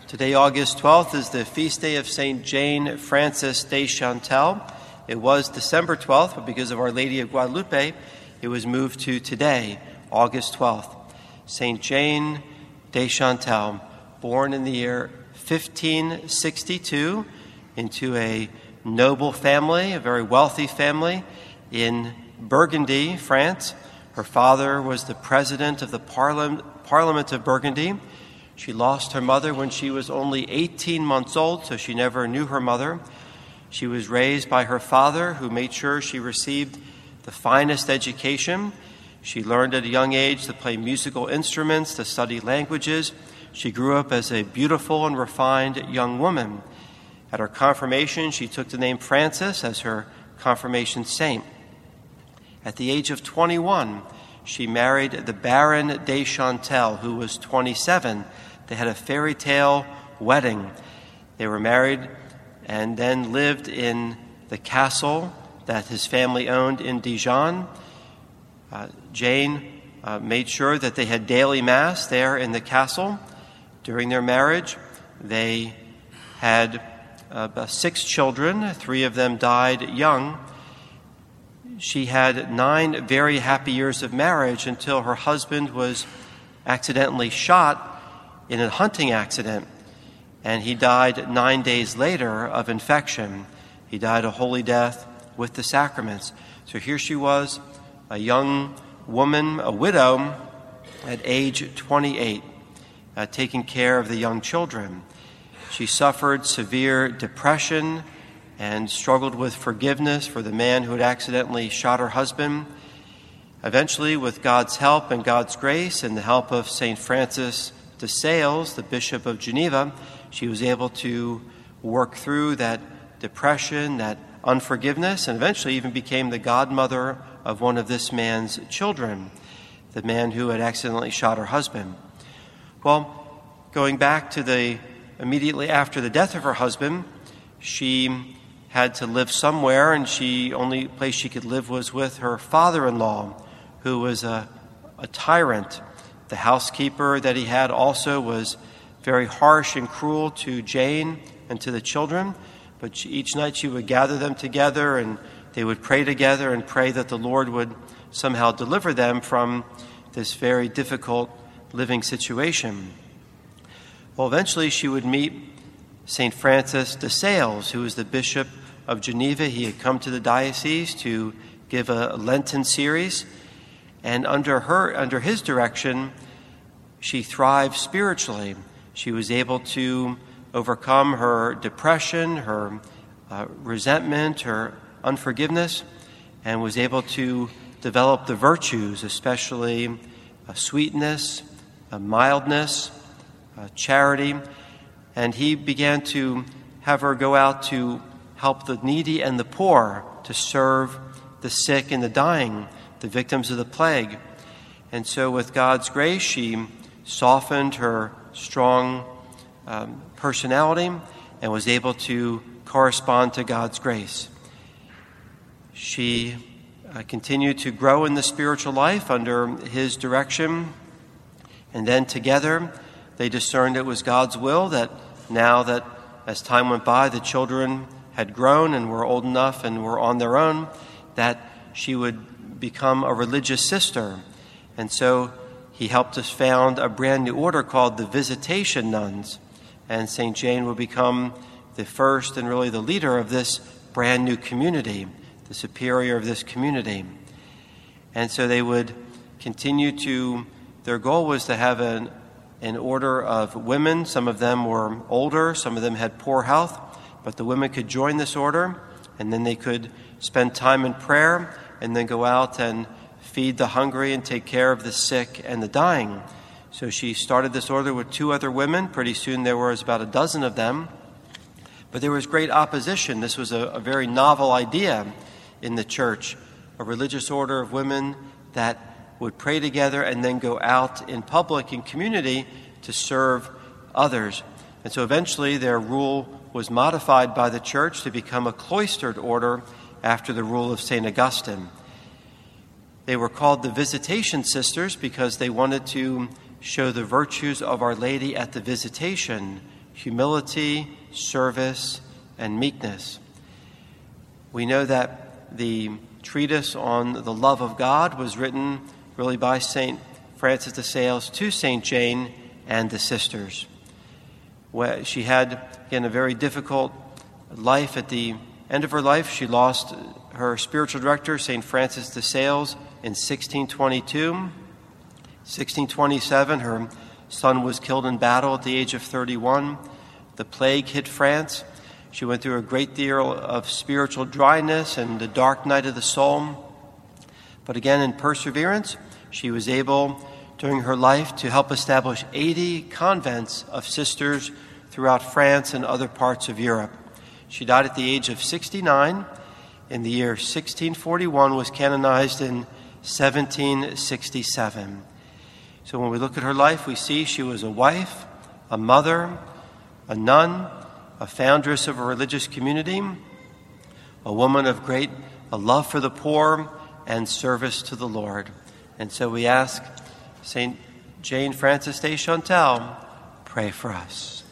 Today, August 12th, is the feast day of St. Jane Frances de Chantal. It was December 12th, but because of Our Lady of Guadalupe, it was moved to today, August 12th. St. Jane de Chantal, born in the year 1562 into a noble family, a very wealthy family in Burgundy, France. Her father was the president of the Parliament of Burgundy. She lost her mother when she was only 18 months old, so she never knew her mother. She was raised by her father, who made sure she received the finest education. She learned at a young age to play musical instruments, to study languages. She grew up as a beautiful and refined young woman. At her confirmation, she took the name Frances as her confirmation saint. At the age of 21, she married the Baron de Chantal, who was 27. They had a fairy tale wedding. They were married and then lived in the castle that his family owned in Dijon. Jane made sure that they had daily mass there in the castle. During their marriage, they had 6 children. 3 of them died young. She had 9 very happy years of marriage until her husband was accidentally shot in a hunting accident, and he died 9 days later of infection. He died a holy death with the sacraments. So here she was, a young woman, a widow, at age 28, taking care of the young children. She suffered severe depression and struggled with forgiveness for the man who had accidentally shot her husband. Eventually, with God's help and God's grace and the help of St. Francis de Sales, the Bishop of Geneva, she was able to work through that depression, that unforgiveness, and eventually even became the godmother of one of this man's children, the man who had accidentally shot her husband. Well, going back to immediately after the death of her husband, she had to live somewhere, and only place she could live was with her father-in-law, who was a tyrant. The housekeeper that he had also was very harsh and cruel to Jane and to the children, but each night she would gather them together and they would pray together and pray that the Lord would somehow deliver them from this very difficult living situation. Well, eventually she would meet St. Francis de Sales, who was the Bishop of Geneva. He had come to the diocese to give a Lenten series, and under his direction, she thrived spiritually. She was able to overcome her depression, her resentment, her unforgiveness, and was able to develop the virtues, especially sweetness, mildness, charity. And he began to have her go out to help the needy and the poor, to serve the sick and the dying, the victims of the plague. And so with God's grace, she softened her strong personality and was able to correspond to God's grace. She continued to grow in the spiritual life under his direction, and then together they discerned it was God's will that now that as time went by, the children had grown and were old enough and were on their own, that she would become a religious sister. And so he helped us found a brand new order called the Visitation Nuns. And St. Jane would become the first and really the leader of this brand new community, the superior of this community. And so they would continue their goal was to have an order of women. Some of them were older, some of them had poor health, but the women could join this order, and then they could spend time in prayer and then go out and feed the hungry and take care of the sick and the dying. So she started this order with 2 other women. Pretty soon there was about a dozen of them. But there was great opposition. This was a very novel idea in the church, a religious order of women that would pray together and then go out in public, in community, to serve others. And so eventually their rule was modified by the church to become a cloistered order after the rule of St. Augustine. They were called the Visitation Sisters because they wanted to show the virtues of Our Lady at the Visitation. humility, service, and meekness. We know that the treatise on the love of God was written really by St. Francis de Sales to St. Jane and the sisters. She had, again, a very difficult life. At the end of her life, she lost her spiritual director, St. Francis de Sales, in 1622. 1627, her son was killed in battle at the age of 31. The plague hit France. She went through a great deal of spiritual dryness and the dark night of the soul. But again, in perseverance, she was able, during her life, to help establish 80 convents of sisters throughout France and other parts of Europe. She died at the age of 69. In the year 1641, was canonized in 1767. So when we look at her life, we see she was a wife, a mother, a nun, a foundress of a religious community, a woman of great love for the poor and service to the Lord. And so we ask St. Jane Frances de Chantal, pray for us.